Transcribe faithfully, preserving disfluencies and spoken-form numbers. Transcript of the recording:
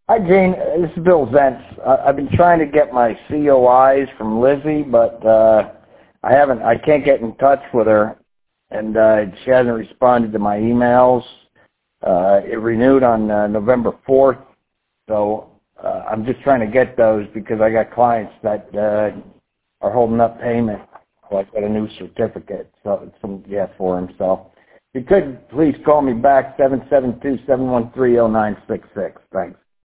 Hi, Gene. This is Bill Zentz. Uh, I've been trying to get my C O Is from Lizzie, but uh, I haven't. I can't get in touch with her, and uh, she hasn't responded to my emails. Uh, it renewed on uh, November fourth, so uh, I'm just trying to get those because I got clients that uh, are holding up payment. So I got a new certificate, so it's from yeah for him. So if you could please call me back seven seven two, seven one three, zero nine six six. Thanks.